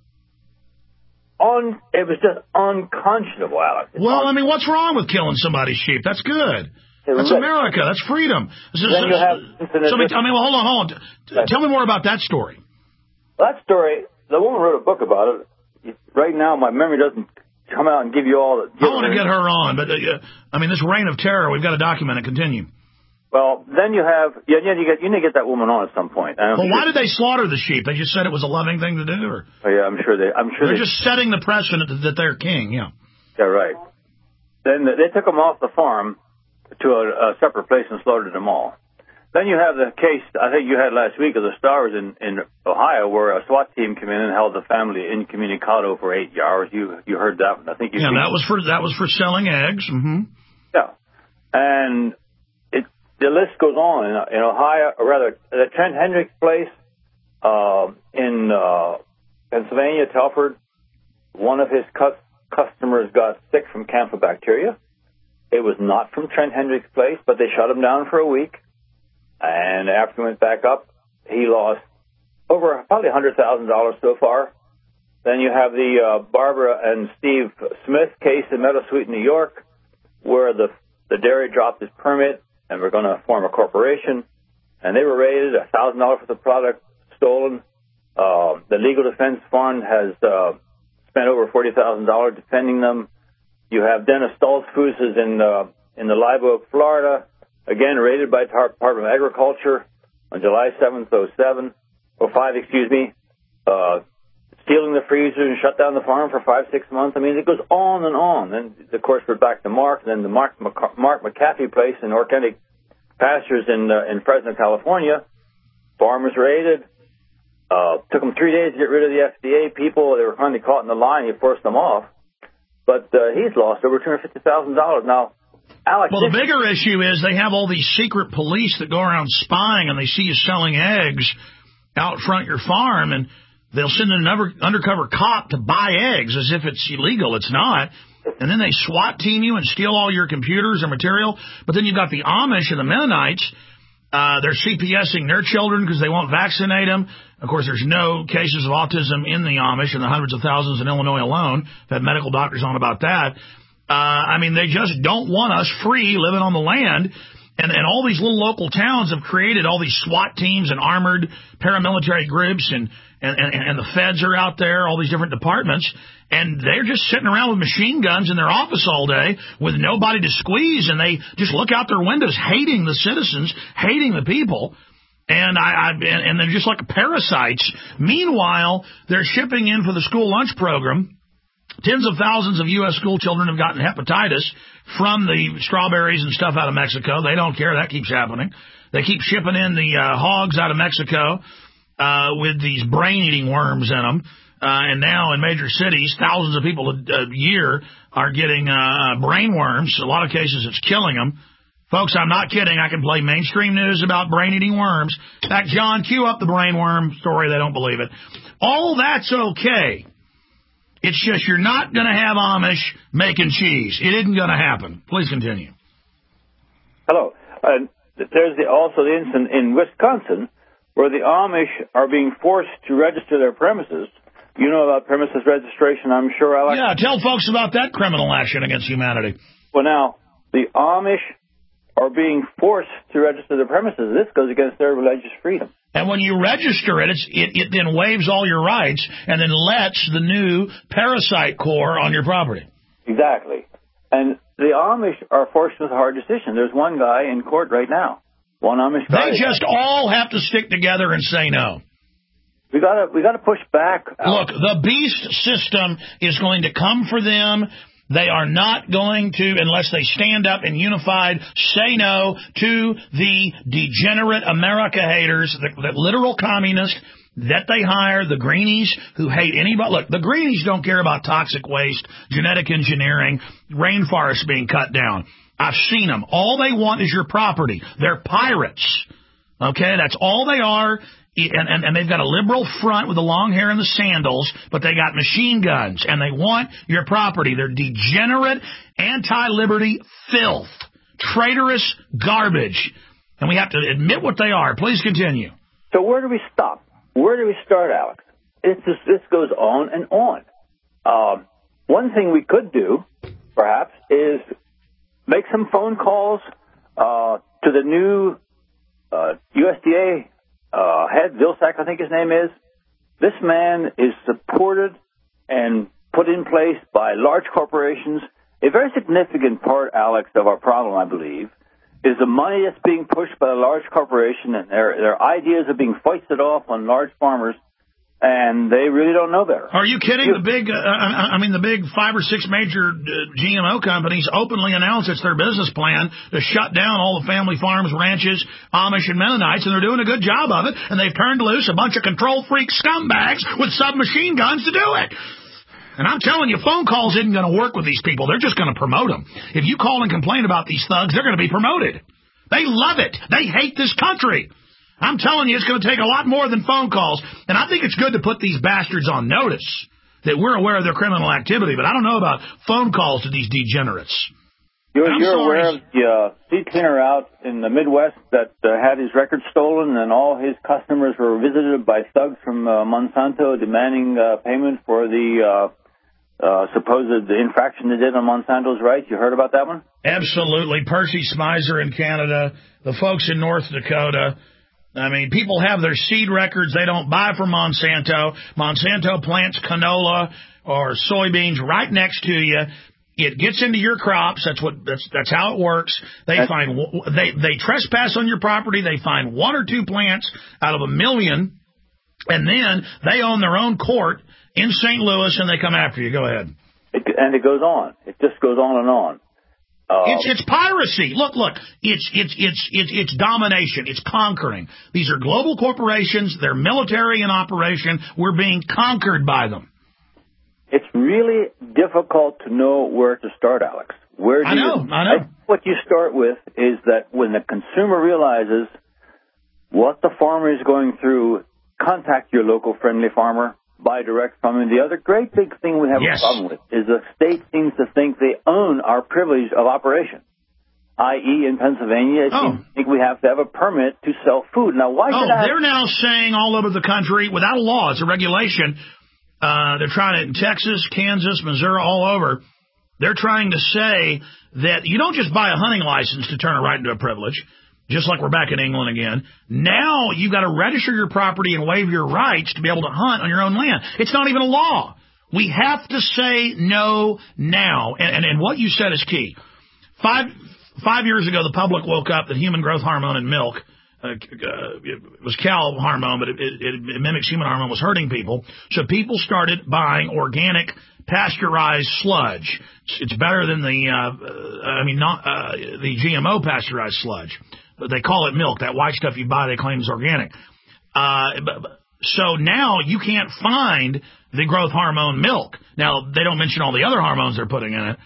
On, it was just unconscionable, Alex. It's well, un- I mean, what's wrong with killing somebody's sheep? That's good. That's America. That's freedom. So, then you have so, I mean, well, hold on, hold on. Tell me more about that story. Well, that story, the woman wrote a book about it. Right now, my memory doesn't come out and give you all the... I want to get her on, but, uh, I mean, this reign of terror, we've got to document it. Continue. Well, then you have... Yeah, yeah, you, get, you need to get that woman on at some point. Well, sure. why did they slaughter the sheep? They just said it was a loving thing to do? Or? Oh, yeah, I'm sure they... I'm sure They're they, just setting the precedent that they're king, yeah. Yeah, right. Then they took them off the farm to a, a separate place and slaughtered them all. Then you have the case, I think you had last week, of the Stars in, in Ohio, where a SWAT team came in and held the family incommunicado for eight hours. You you heard that one. I think you Yeah, that was for that was for selling eggs. Mm-hmm. Yeah. And it, the list goes on. In, in Ohio, or rather, the Trent Hendricks place uh, in uh, Pennsylvania, Telford, one of his cu- customers got sick from Campylobacteria. It was not from Trent Hendricks' place, but they shut him down for a week. And after he went back up, he lost over probably one hundred thousand dollars so far. Then you have the uh, Barbara and Steve Smith case in Meadowsweet, New York, where the the dairy dropped his permit and we're going to form a corporation. And they were raided, one thousand dollars worth of product stolen. Uh, the Legal Defense Fund has uh, spent over forty thousand dollars defending them. You have Dennis Stoltzfus is in uh, in the Live Oak, Florida, again raided by the Department of Agriculture on July seventh, oh seven, oh five, excuse me, uh, stealing the freezer and shut down the farm for five, six months. I mean, it goes on and on. Then, of course, we're back to Mark, and then the Mark McC- Mark McAfee place in Organic Pastures in uh, in Fresno, California. Farmers raided. Uh, took them three days to get rid of the F D A people. They were finally caught in the line. He forced them off. But uh, he's lost over two hundred fifty thousand dollars. Now, Alex... Well, the bigger issue is they have all these secret police that go around spying, and they see you selling eggs out front your farm, and they'll send an under, undercover cop to buy eggs as if it's illegal. It's not. And then they SWAT team you and steal all your computers or material. But then you've got the Amish and the Mennonites. Uh, they're CPSing their children because they won't vaccinate them. Of course, there's no cases of autism in the Amish and the hundreds of thousands in Illinois alone. I've had medical doctors on about that. Uh, I mean, they just don't want us free living on the land. And, and all these little local towns have created all these SWAT teams and armored paramilitary groups, and, and, and, and the feds are out there, all these different departments. And they're just sitting around with machine guns in their office all day with nobody to squeeze, and they just look out their windows hating the citizens, hating the people. And I, I and, and they're just like parasites. Meanwhile, they're shipping in for the school lunch program. Tens of thousands of U S school children have gotten hepatitis from the strawberries and stuff out of Mexico. They don't care. That keeps happening. They keep shipping in the uh, hogs out of Mexico uh, with these brain-eating worms in them. Uh, and now in major cities, thousands of people a, a year are getting uh, brain worms. In a lot of cases, it's killing them Folks, I'm not kidding. I can play mainstream news about brain-eating worms. In fact, John, cue up the brainworm story. They don't believe it. All that's okay. It's just you're not going to have Amish making cheese. It isn't going to happen. Please continue. Hello. Uh, there's the, also the incident in Wisconsin where the Amish are being forced to register their premises. You know about premises registration, I'm sure, Alex? Yeah, tell folks about that criminal action against humanity. Well, now, the Amish are being forced to register their premises. This goes against their religious freedom. And when you register it, it's, it, it then waives all your rights and then lets the new parasite core on your property. Exactly. And the Amish are forced with a hard decision. There's one guy in court right now. One Amish guy. They just all have to stick together and say no. We gotta, we gotta push back. Look, the beast system is going to come for them. They are not going to, unless they stand up and unified, say no to the degenerate America haters, the, the literal communists that they hire, the greenies who hate anybody. Look, the greenies don't care about toxic waste, genetic engineering, rainforests being cut down. I've seen them. All they want is your property. They're pirates. Okay, that's all they are. And, and, and they've got a liberal front with the long hair and the sandals, but they got machine guns, and they want your property. They're degenerate, anti-liberty filth, traitorous garbage, and we have to admit what they are. Please continue. So where do we stop? Where do we start, Alex? It's just, this goes on and on. Um, one thing we could do, perhaps, is make some phone calls uh, to the new uh, U S D A Uh, head, Vilsack, I think his name is. This man is supported and put in place by large corporations. A very significant part, Alex, of our problem, I believe, is the money that's being pushed by a large corporation, and their their ideas are being foisted off on large farmers, and they really don't know better. Are you kidding? The big, uh, I mean, the big five or six major uh, G M O companies openly announce it's their business plan to shut down all the family farms, ranches, Amish, and Mennonites, and they're doing a good job of it, and they've turned loose a bunch of control freak scumbags with submachine guns to do it. And I'm telling you, phone calls isn't going to work with these people. They're just going to promote them. If you call and complain about these thugs, they're going to be promoted. They love it. They hate this country. I'm telling you, it's going to take a lot more than phone calls. And I think it's good to put these bastards on notice that we're aware of their criminal activity, but I don't know about phone calls to these degenerates. You're, you're aware of the uh, seed cleaner out in the Midwest that uh, had his record stolen, and all his customers were visited by thugs from uh, Monsanto demanding uh, payment for the uh, uh, supposed infraction they did on Monsanto's rights. You heard about that one? Absolutely. Percy Smizer in Canada, the folks in North Dakota. I mean, people have their seed records. They don't buy from Monsanto. Monsanto plants canola or soybeans right next to you. It gets into your crops. That's what. That's that's how it works. They that's, find they they trespass on your property. They find one or two plants out of a million, and then they own their own court in Saint Louis, and they come after you. Go ahead. It, and it goes on. It just goes on and on. Uh, it's it's piracy. Look, look. It's it's it's it's it's domination. It's conquering. These are global corporations. They're military in operation. We're being conquered by them. It's really difficult to know where to start, Alex. Where do I know. You, I know. I, what you start with is that when the consumer realizes what the farmer is going through, contact your local friendly farmer. Buy direct from him. The other great big thing we have yes. a problem with is the state seems to think they own our privilege of operation, that is in Pennsylvania, it oh. seems to think we have to have a permit to sell food. Now, why oh, should I... they're now saying all over the country, without a law, it's a regulation, uh, they're trying it in Texas, Kansas, Missouri, all over. They're trying to say that you don't just buy a hunting license to turn it right into a privilege, just like we're back in England again. Now you've got to register your property and waive your rights to be able to hunt on your own land. It's not even a law. We have to say no now. And, and, and what you said is key. Five five years ago, the public woke up that human growth hormone in milk, uh, uh, it was cow hormone, but it, it, it mimics human hormone, was hurting people. So people started buying organic pasteurized sludge. It's, it's better than the, uh, I mean, not uh, the G M O pasteurized sludge. But they call it milk. That white stuff you buy, they claim is organic. Uh, but, so now you can't find the growth hormone milk. Now, they don't mention all the other hormones they're putting in it.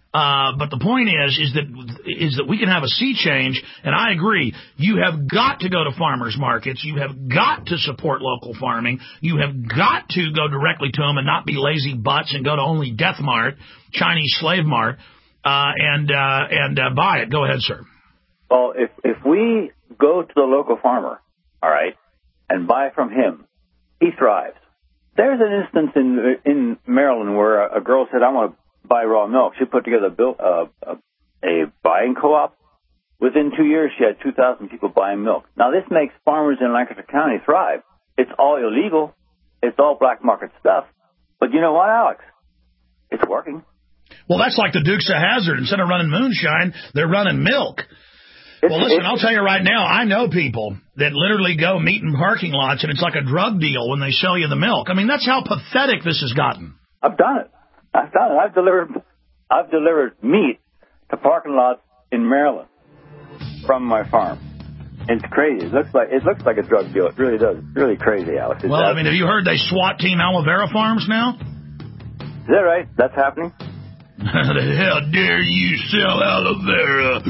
Uh, but the point is, is that is that we can have a sea change, and I agree. You have got to go to farmers markets. You have got to support local farming. You have got to go directly to them and not be lazy butts and go to only Death Mart, Chinese Slave Mart, uh, and uh, and uh, buy it. Go ahead, sir. Well, if if we go to the local farmer, all right, and buy from him, he thrives. There's an instance in in Maryland where a, a girl said, "I want to buy raw milk." She put together a, bill, uh, a, a buying co-op. Within two years, she had two thousand people buying milk. Now, this makes farmers in Lancaster County thrive. It's all illegal. It's all black market stuff. But you know what, Alex? It's working. Well, that's like the Dukes of Hazzard. Instead of running moonshine, they're running milk. Well, listen, I'll tell you right now, I know people that literally go meet in parking lots, and it's like a drug deal when they sell you the milk. I mean, that's how pathetic this has gotten. I've done it. I've done it. I've delivered, I've delivered meat to parking lots in Maryland from my farm. It's crazy. It looks like it looks like a drug deal. It really does. It's really crazy, Alex. It's well, I mean, have you heard they SWAT team aloe vera farms now? Is that right? That's happening? How the hell dare you sell aloe vera?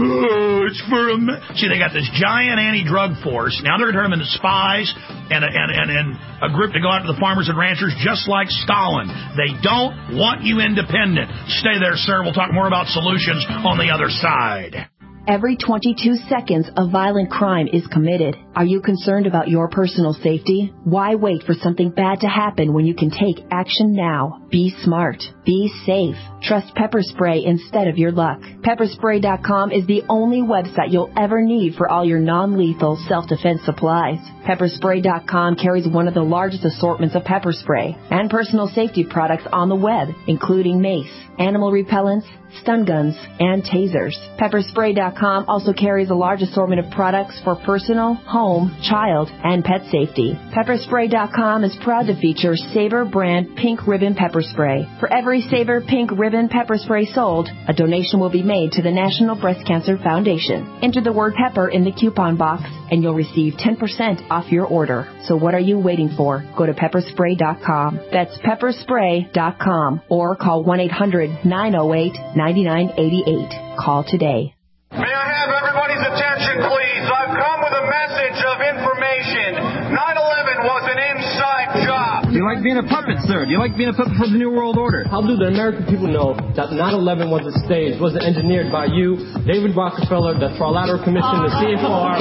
Oh, it's for a... Ma-. See, they got this giant anti-drug force. Now they're turning them into spies and a, and, and, and a group to go after the farmers and ranchers just like Stalin. They don't want you independent. Stay there, sir. We'll talk more about solutions on the other side. Every twenty-two seconds, a violent crime is committed. Are you concerned about your personal safety? Why wait for something bad to happen when you can take action now? Be smart. Be safe. Trust Pepper Spray instead of your luck. Pepper Spray dot com is the only website you'll ever need for all your non-lethal self-defense supplies. Pepper Spray dot com carries one of the largest assortments of pepper spray and personal safety products on the web, including mace, animal repellents, stun guns, and tasers. Pepper Spray dot com also carries a large assortment of products for personal, home, child, and pet safety. Pepper Spray dot com is proud to feature Sabre brand Pink Ribbon Pepper Spray. For every Sabre Pink Ribbon Pepper Spray sold, a donation will be made to the National Breast Cancer Foundation. Enter the word pepper in the coupon box, and you'll receive ten percent off your order. So what are you waiting for? Go to Pepper Spray dot com. That's Pepper Spray dot com, or call one eight hundred nine oh eight nine nine eight eight. Call today. May I have everybody's attention, please? I've come with a message of information. nine eleven was an inside job. Do you like being a puppet, sir? Do you like being a puppet for the New World Order? How do the American people know that nine eleven was a stage, wasn't engineered by you, David Rockefeller, the Trilateral Commission, the C F R?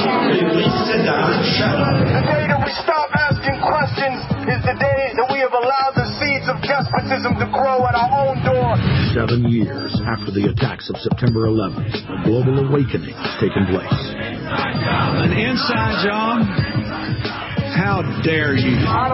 Sit down. Shut up. The day that we stop asking questions is the day that we have allowed the seeds of despotism to grow at our own door. Seven years after the attacks of September eleventh, a global awakening has taken place. An inside job? How dare you?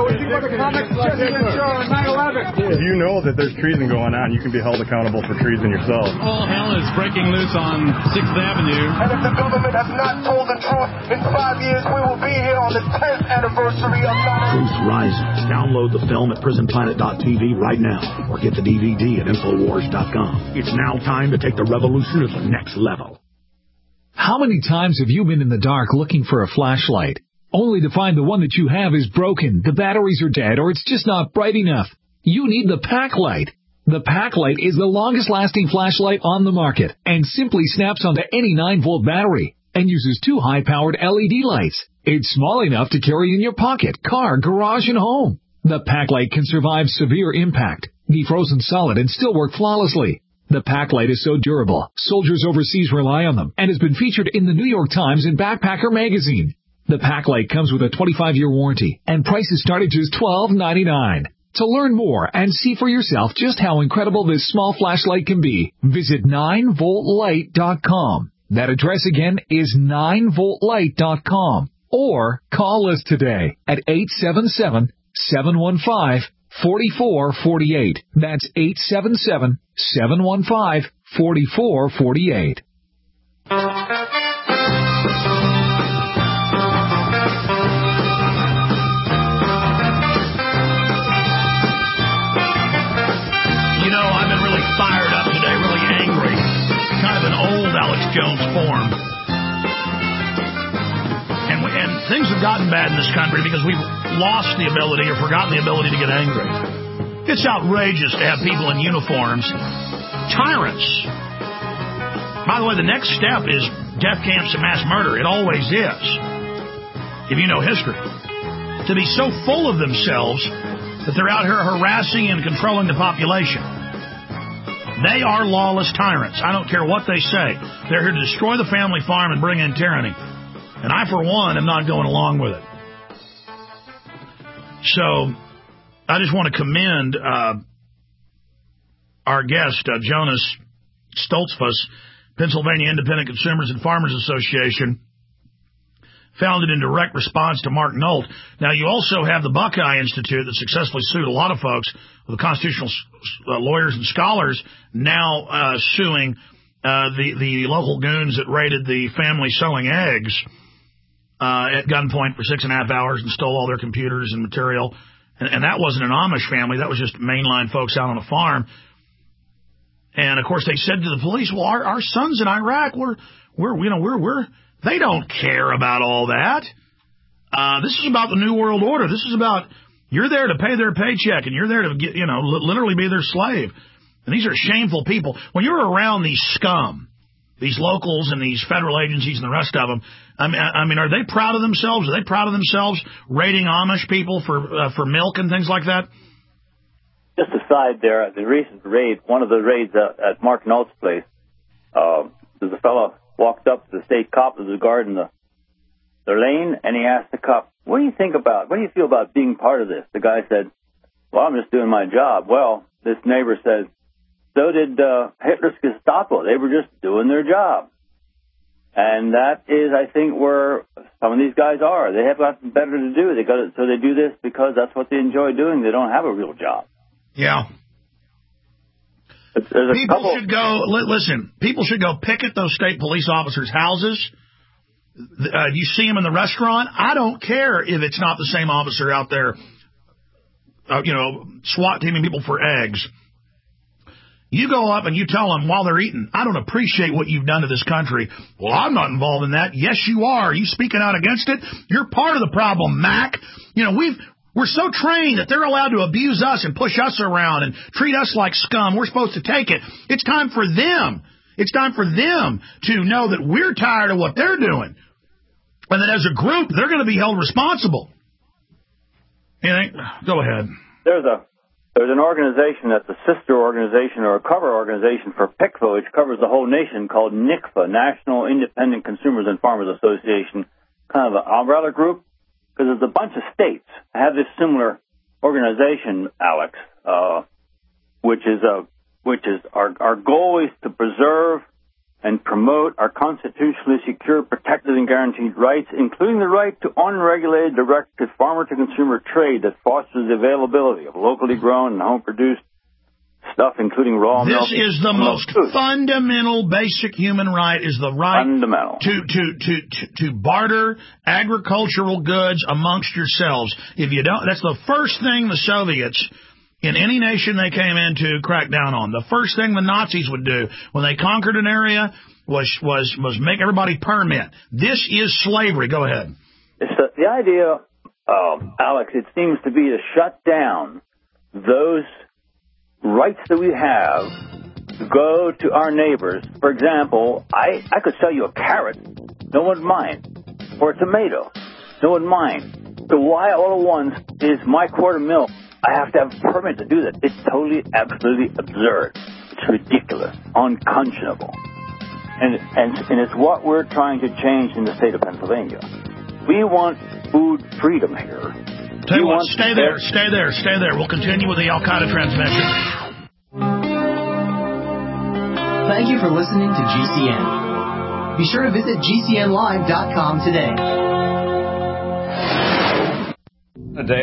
If you know that there's treason going on, you can be held accountable for treason yourself. All hell is breaking loose on sixth Avenue. And if the government has not told the truth, in five years we will be here on the tenth anniversary of nine eleven. Truth Rising. Download the film at prison planet dot t v right now, or get the D V D at infowars dot com. It's now time to take the revolution to the next level. How many times have you been in the dark looking for a flashlight, only to find the one that you have is broken, the batteries are dead, or it's just not bright enough? You need the Packlight. The Packlight is the longest-lasting flashlight on the market and simply snaps onto any nine volt battery and uses two high-powered L E D lights. It's small enough to carry in your pocket, car, garage, and home. The Packlight can survive severe impact, be frozen solid, and still work flawlessly. The Packlight is so durable, soldiers overseas rely on them, and has been featured in the New York Times and Backpacker magazine. The Packlight comes with a twenty-five year warranty, and prices start at just twelve ninety-nine. To learn more and see for yourself just how incredible this small flashlight can be, visit nine volt light dot com. That address again is nine volt light dot com. Or call us today at eight seven seven, seven one five, four four four eight. That's eight seven seven, seven one five, four four four eight. Jones form. And, we, and things have gotten bad in this country because we've lost the ability or forgotten the ability to get angry. It's outrageous to have people in uniforms tyrants. By the way, the next step is death camps and mass murder. It always is, if you know history. To be so full of themselves that they're out here harassing and controlling the population. They are lawless tyrants. I don't care what they say. They're here to destroy the family farm and bring in tyranny. And I, for one, am not going along with it. So, I just want to commend uh, our guest, uh, Jonas Stoltzfus, Pennsylvania Independent Consumers and Farmers Association, founded in direct response to Mark Nolt. Now, you also have the Buckeye Institute that successfully sued a lot of folks, the constitutional uh, lawyers and scholars, now uh, suing uh, the, the local goons that raided the family selling eggs uh, at gunpoint for six and a half hours and stole all their computers and material. And, and that wasn't an Amish family. That was just mainline folks out on a farm. And, of course, they said to the police, well, our, our sons in Iraq, we're, we're, you know, we're, we're, they don't care about all that. Uh, this is about the New World Order. This is about, you're there to pay their paycheck, and you're there to, get, you know, literally be their slave. And these are shameful people. When you're around these scum, these locals and these federal agencies and the rest of them, I mean, I mean, are they proud of themselves? Are they proud of themselves raiding Amish people for uh, for milk and things like that? Just aside there, the recent raid, one of the raids at, at Mark Nolt's place, uh, there's a fellow walked up to the state cop that was guarding the, the lane, and he asked the cop, what do you think about, what do you feel about being part of this? The guy said, well, I'm just doing my job. Well, this neighbor said, so did uh, Hitler's Gestapo. They were just doing their job. And that is, I think, where some of these guys are. They have nothing better to do. They got it, so they do this because that's what they enjoy doing. They don't have a real job. Yeah. People couple... should go, listen, people should go picket those state police officers' houses. Uh, you see them in the restaurant. I don't care if it's not the same officer out there, uh, you know, SWAT teaming people for eggs. You go up and you tell them while they're eating, I don't appreciate what you've done to this country. Well, I'm not involved in that. Yes, you are. Are you speaking out against it? You're part of the problem, Mac. You know, we've... We're so trained that they're allowed to abuse us and push us around and treat us like scum. We're supposed to take it. It's time for them. It's time for them to know that we're tired of what they're doing. And that as a group, they're going to be held responsible. Anything? Go ahead. There's a there's an organization that's a sister organization or a cover organization for P I C F A, which covers the whole nation, called N I C F A, National Independent Consumers and Farmers Association, kind of an umbrella group. Because there's a bunch of states that have this similar organization, Alex, uh, which is a, which is our our goal is to preserve and promote our constitutionally secure, protected, and guaranteed rights, including the right to unregulated, direct to farmer-to-consumer trade that fosters the availability of locally grown and home-produced stuff, including raw this milk. This is the most food. fundamental, basic human right, is the right fundamental. To, to, to, to, to barter agricultural goods amongst yourselves. If you don't, that's the first thing the Soviets in any nation they came into cracked down on. The first thing the Nazis would do when they conquered an area was, was, was make everybody permit. This is slavery. Go ahead. It's the, the idea, um, Alex, it seems to be to shut down those rights that we have to go to our neighbors. For example, I, I could sell you a carrot, no one would mind, or a tomato, no one would mind. So why all at once is my quart of milk, I have to have a permit to do that? It's totally, absolutely absurd. It's ridiculous, unconscionable. And, and, and it's what we're trying to change in the state of Pennsylvania. We want food freedom here. Tell you what, stay there, stay there, stay there. We'll continue with the Al-Qaeda transmission. Thank you for listening to G C N. Be sure to visit G C N live dot com today. Today